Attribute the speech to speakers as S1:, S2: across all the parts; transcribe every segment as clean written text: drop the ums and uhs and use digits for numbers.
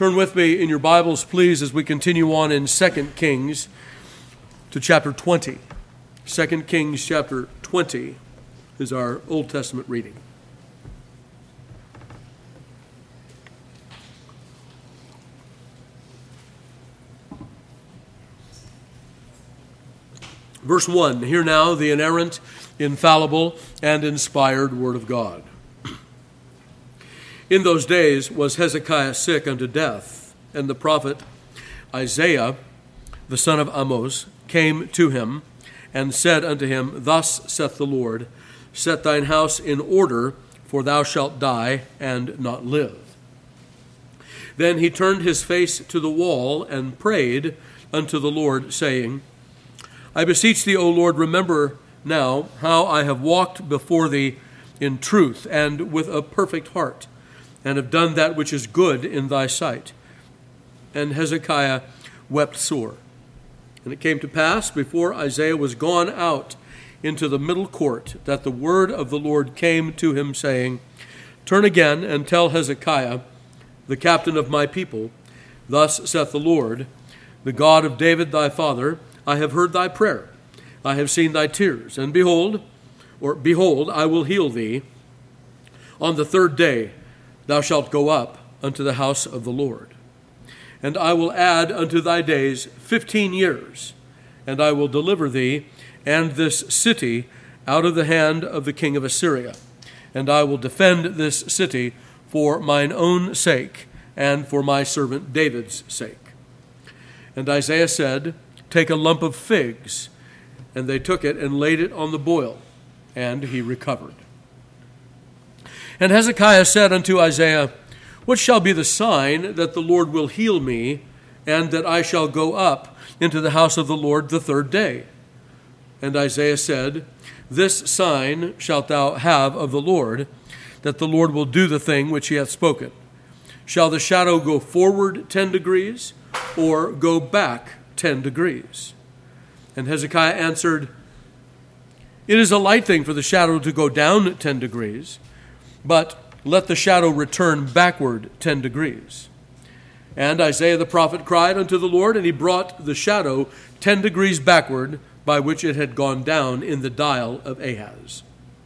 S1: Turn with me in your Bibles, please, as we continue on in 2 Kings to chapter 20. 2 Kings chapter 20 is our Old Testament reading. Verse 1, hear now the inerrant, infallible, and inspired word of God. In those days was Hezekiah sick unto death, and the prophet Isaiah, the son of Amoz, came to him, and said unto him, Thus saith the Lord, Set thine house in order, for thou shalt die, and not live. Then he turned his face to the wall, and prayed unto the Lord, saying, I beseech thee, O Lord, remember now how I have walked before thee in truth, and with a perfect heart, and have done that which is good in thy sight. And Hezekiah wept sore. And it came to pass, before Isaiah was gone out into the middle court, that the word of the Lord came to him, saying, Turn again, and tell Hezekiah, the captain of my people, Thus saith the Lord, the God of David thy father, I have heard thy prayer, I have seen thy tears, and behold, I will heal thee. On the third day thou shalt go up unto the house of the Lord. And I will add unto thy days 15 years, and I will deliver thee and this city out of the hand of the king of Assyria. And I will defend this city for mine own sake, and for my servant David's sake. And Isaiah said, Take a lump of figs. And they took it and laid it on the boil, and he recovered. And Hezekiah said unto Isaiah, What shall be the sign that the Lord will heal me, and that I shall go up into the house of the Lord the third day? And Isaiah said, This sign shalt thou have of the Lord, that the Lord will do the thing which he hath spoken. Shall the shadow go forward 10 degrees, or go back 10 degrees? And Hezekiah answered, It is a light thing for the shadow to go down 10 degrees, but let the shadow return backward 10 degrees. And Isaiah the prophet cried unto the Lord, and he brought the shadow 10 degrees backward, by which it had gone down in the dial of Ahaz.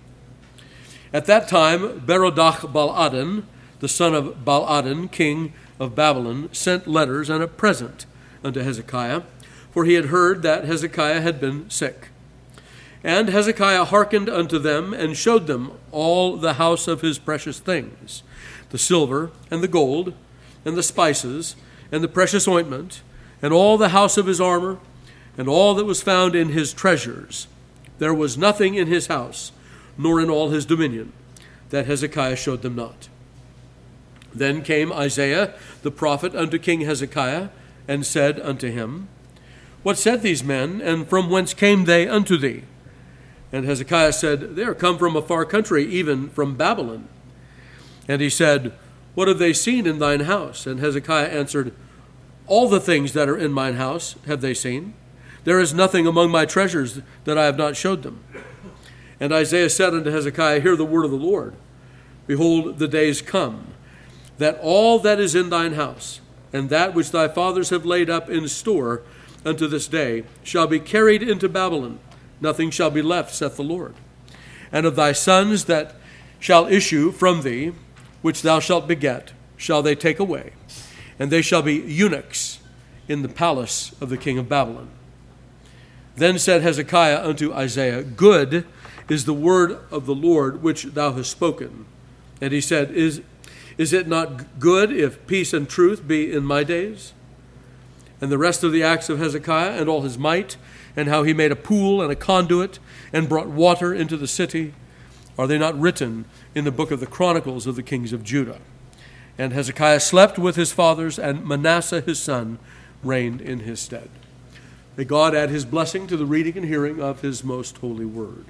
S1: At that time, Berodach-Baladan, the son of Baladan, king of Babylon, sent letters and a present unto Hezekiah, for he had heard that Hezekiah had been sick. And Hezekiah hearkened unto them, and showed them all the house of his precious things, the silver and the gold, and the spices, and the precious ointment, and all the house of his armor, and all that was found in his treasures. There was nothing in his house, nor in all his dominion, that Hezekiah showed them not. Then came Isaiah the prophet unto King Hezekiah, and said unto him, What said these men, and from whence came they unto thee? And Hezekiah said, They are come from a far country, even from Babylon. And he said, What have they seen in thine house? And Hezekiah answered, All the things that are in mine house have they seen. There is nothing among my treasures that I have not showed them. And Isaiah said unto Hezekiah, Hear the word of the Lord. Behold, the days come, that all that is in thine house, and that which thy fathers have laid up in store unto this day, shall be carried into Babylon. Nothing shall be left, saith the Lord. And of thy sons that shall issue from thee, which thou shalt beget, shall they take away, and they shall be eunuchs in the palace of the king of Babylon. Then said Hezekiah unto Isaiah, Good is the word of the Lord which thou hast spoken. And he said, Is it not good if peace and truth be in my days? And the rest of the acts of Hezekiah, and all his might, and how he made a pool and a conduit, and brought water into the city, are they not written in the book of the Chronicles of the kings of Judah? And Hezekiah slept with his fathers, and Manasseh his son reigned in his stead. May God add his blessing to the reading and hearing of his most holy word.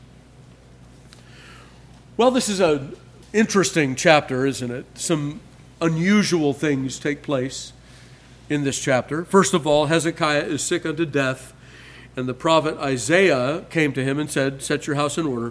S1: Well, this is an interesting chapter, isn't it? Some unusual things take place in this chapter. First of all, Hezekiah is sick unto death, and the prophet Isaiah came to him and said, Set your house in order.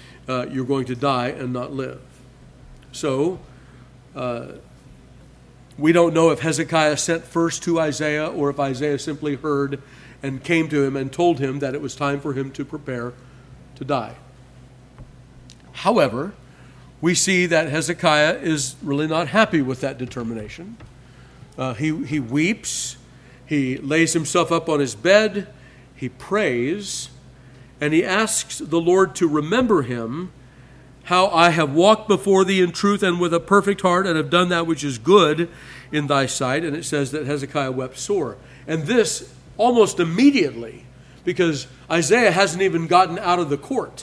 S1: You're going to die and not live. So We don't know if Hezekiah sent first to Isaiah or if Isaiah simply heard and came to him and told him that it was time for him to prepare to die. However, we see that Hezekiah is really not happy with that determination. He weeps, he lays himself up on his bed, he prays, and he asks the Lord to remember him, how I have walked before thee in truth and with a perfect heart, and have done that which is good in thy sight. And it says that Hezekiah wept sore. And this almost immediately, because Isaiah hasn't even gotten out of the court.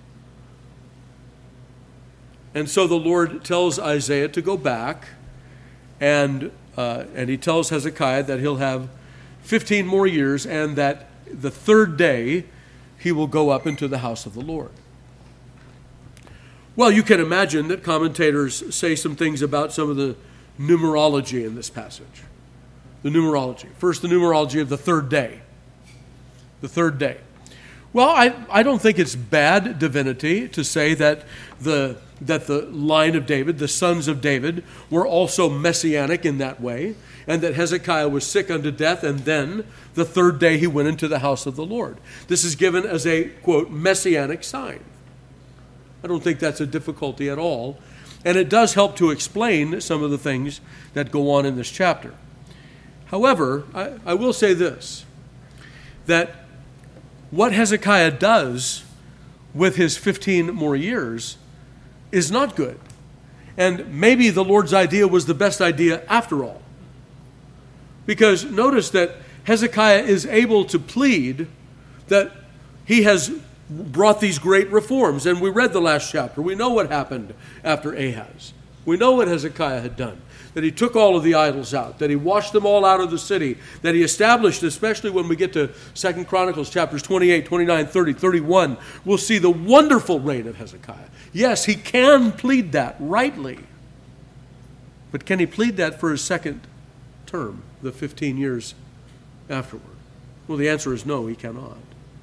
S1: And so the Lord tells Isaiah to go back, and he tells Hezekiah that he'll have 15 more years, and that the third day he will go up into the house of the Lord. Well, you can imagine that commentators say some things about some of the numerology in this passage. The numerology. First, the numerology of the third day. The third day. Well, I don't think it's bad divinity to say that the line of David, the sons of David, were also messianic in that way, and that Hezekiah was sick unto death, and then the third day he went into the house of the Lord. This is given as a, quote, messianic sign. I don't think that's a difficulty at all, and it does help to explain some of the things that go on in this chapter. However, I will say this, that what Hezekiah does with his 15 more years is not good. And maybe the Lord's idea was the best idea after all. Because notice that Hezekiah is able to plead that he has brought these great reforms. And we read the last chapter. We know what happened after Ahaz. We know what Hezekiah had done. That he took all of the idols out, that he washed them all out of the city, that he established, especially when we get to 2 Chronicles chapters 28, 29, 30, 31, we'll see the wonderful reign of Hezekiah. Yes, he can plead that rightly. But can he plead that for his second term, the 15 years afterward? Well, the answer is no, he cannot.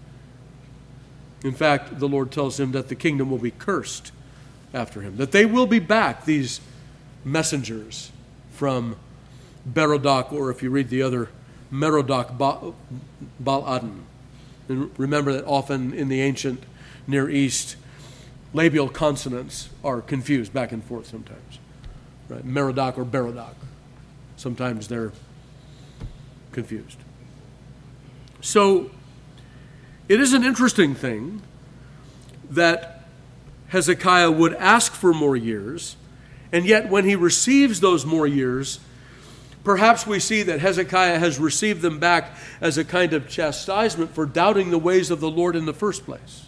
S1: In fact, the Lord tells him that the kingdom will be cursed after him, that they will be back, these messengers from Berodach, or if you read the other, Merodach Baladan. And remember that often in the ancient Near East, labial consonants are confused back and forth sometimes. Right? Merodach or Berodach. Sometimes they're confused. So it is an interesting thing that Hezekiah would ask for more years, and yet when he receives those more years, perhaps we see that Hezekiah has received them back as a kind of chastisement for doubting the ways of the Lord in the first place.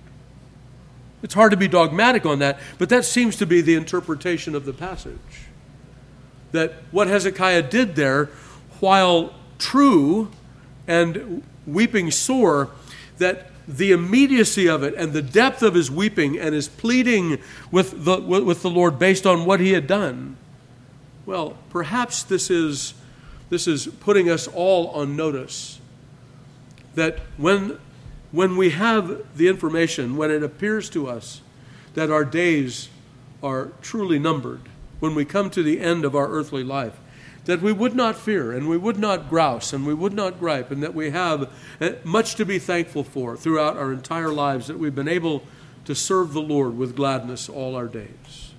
S1: It's hard to be dogmatic on that, but that seems to be the interpretation of the passage. That what Hezekiah did there, while true and weeping sore, that the immediacy of it and the depth of his weeping and his pleading with the Lord based on what he had done, well, perhaps this is putting us all on notice that when we have the information, when it appears to us that our days are truly numbered, when we come to the end of our earthly life, that we would not fear and we would not grouse and we would not gripe, and that we have much to be thankful for throughout our entire lives, that we've been able to serve the Lord with gladness all our days.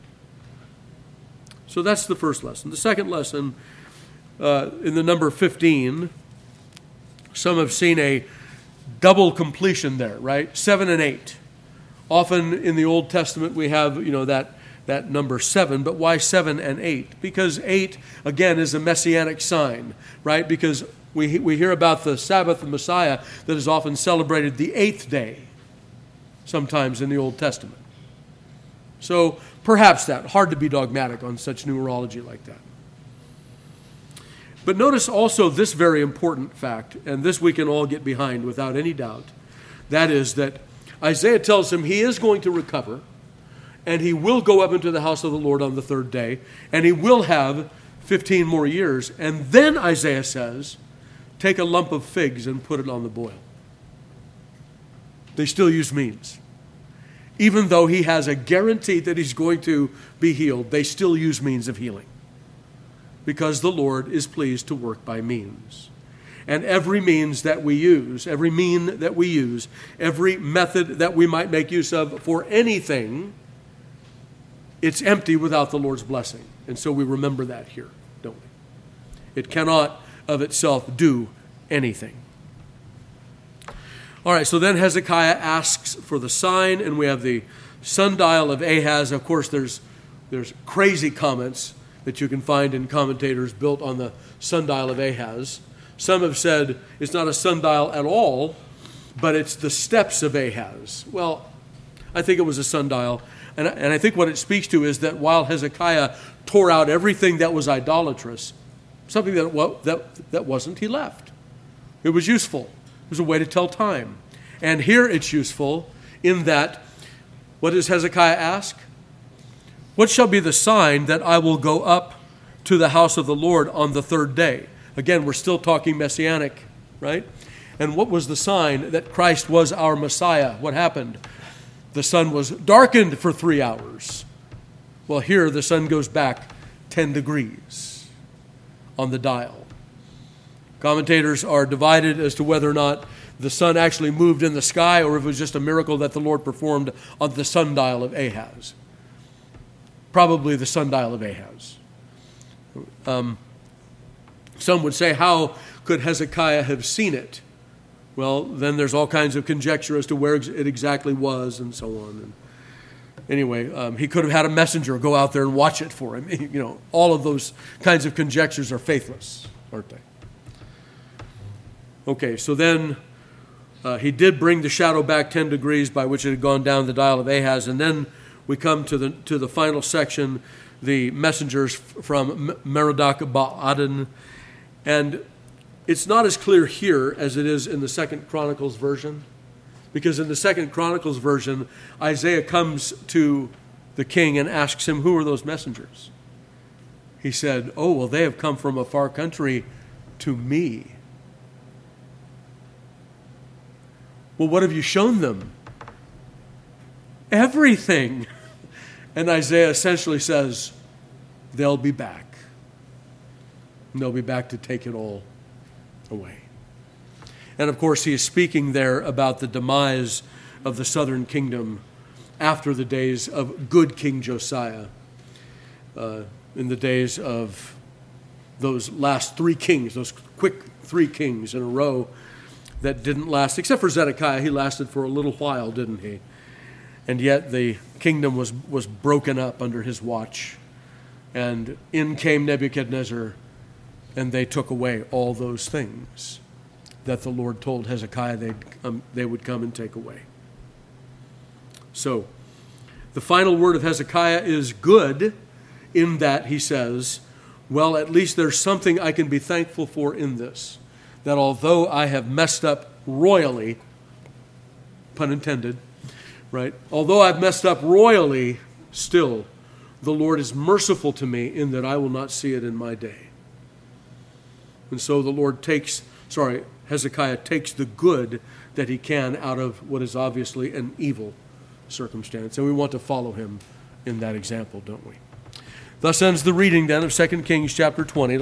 S1: So that's the first lesson. The second lesson, in the number 15, some have seen a double completion there, right? 7 and 8. Often in the Old Testament we have, that number 7, but why 7 and 8? Because 8, again, is a messianic sign, right? Because we hear about the Sabbath of Messiah that is often celebrated the 8th day, sometimes in the Old Testament. So perhaps that, hard to be dogmatic on such numerology like that. But notice also this very important fact, and this we can all get behind without any doubt. That is that Isaiah tells him he is going to recover, and he will go up into the house of the Lord on the third day, and he will have 15 more years. And then Isaiah says, take a lump of figs and put it on the boil. They still use means. Even though he has a guarantee that he's going to be healed, they still use means of healing. because the Lord is pleased to work by means. And every means that we use, every mean that we use, every method that we might make use of for anything, it's empty without the Lord's blessing. And so we remember that here, don't we? It cannot of itself do anything. All right, so then Hezekiah asks for the sign, and we have the sundial of Ahaz. Of course, there's crazy comments that you can find in commentators built on the sundial of Ahaz. Some have said it's not a sundial at all, but it's the steps of Ahaz. Well, I think it was a sundial. And I think what it speaks to is that while Hezekiah tore out everything that was idolatrous, something that wasn't, he left. It was useful. It was a way to tell time. And here it's useful in that, what does Hezekiah ask? What shall be the sign that I will go up to the house of the Lord on the third day? Again, we're still talking messianic, right? And what was the sign that Christ was our Messiah? What happened? The sun was darkened for 3 hours. Well, here the sun goes back 10 degrees on the dial. Commentators are divided as to whether or not the sun actually moved in the sky or if it was just a miracle that the Lord performed on the sundial of Ahaz. Probably the sundial of Ahaz. Some would say, how could Hezekiah have seen it? Well, then there's all kinds of conjecture as to where it exactly was and so on. And anyway, he could have had a messenger go out there and watch it for him. You know, all of those kinds of conjectures are faithless, aren't they? Okay, so then he did bring the shadow back 10 degrees by which it had gone down the dial of Ahaz. And then we come to the final section, the messengers from Merodach-Baladan. And it's not as clear here as it is in the Second Chronicles version, because in the Second Chronicles version, Isaiah comes to the king and asks him, who are those messengers? He said, oh, well, they have come from a far country to me. Well, what have you shown them? Everything. And Isaiah essentially says, they'll be back. And they'll be back to take it all away. And of course, he is speaking there about the demise of the southern kingdom after the days of good King Josiah, in the days of those last 3 kings, those quick 3 kings in a row that didn't last, except for Zedekiah. He lasted for a little while, didn't he? And yet the kingdom was broken up under his watch. And in came Nebuchadnezzar, and they took away all those things that the Lord told Hezekiah they would come and take away. So, the final word of Hezekiah is good in that he says, well, at least there's something I can be thankful for in this, that although I have messed up royally, pun intended, right? Although I've messed up royally, still, the Lord is merciful to me in that I will not see it in my day. And so Hezekiah takes the good that he can out of what is obviously an evil circumstance. And we want to follow him in that example, don't we? Thus ends the reading then of 2 Kings chapter 20.